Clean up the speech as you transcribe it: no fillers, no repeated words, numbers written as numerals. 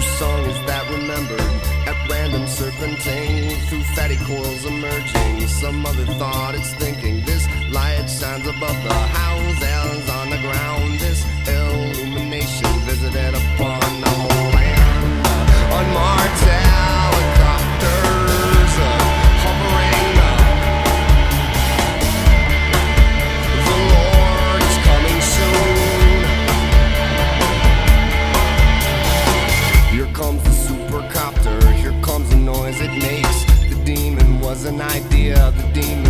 songs that remembered at random serpentine through fatty coils emerging. Some other thought it's thinking. This light shines above the houses on the ground. This illumination visited upon the whole land. Unmarked helicopters hovering. The Lord is coming soon. Here comes the supercopter. Here comes the noise it makes. The demon was an idea. The demon